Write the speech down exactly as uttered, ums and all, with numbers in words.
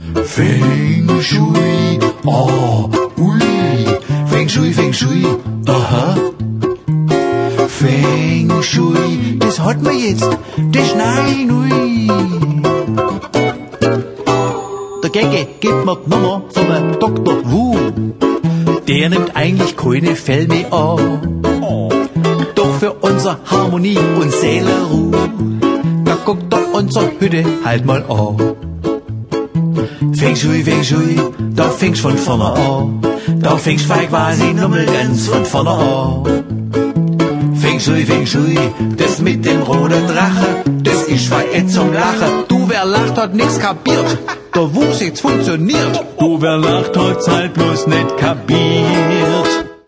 Feng Shui, oh, ui. Feng Shui, Feng Shui, aha. Feng Shui, das hat man jetzt, das nein, ui. Der Gecke gibt mir die Nummer vom Doktor Wu. Der nimmt eigentlich keine Fell mehr an. Doch für unsere Harmonie und Seelenruhe, da guckt er unsere Hütte halt mal an. Feng Shui, Feng Shui, da fängst von vorne an. Da fängst du quasi nochmal ganz von vorne an. Feng Shui, Feng Shui, das mit dem roten Drache, das ist für et zum Lachen. Du, wer lacht, hat nix kapiert. Der Wuchs jetzt funktioniert. Du, wer lacht, hat's halt bloß nicht kapiert.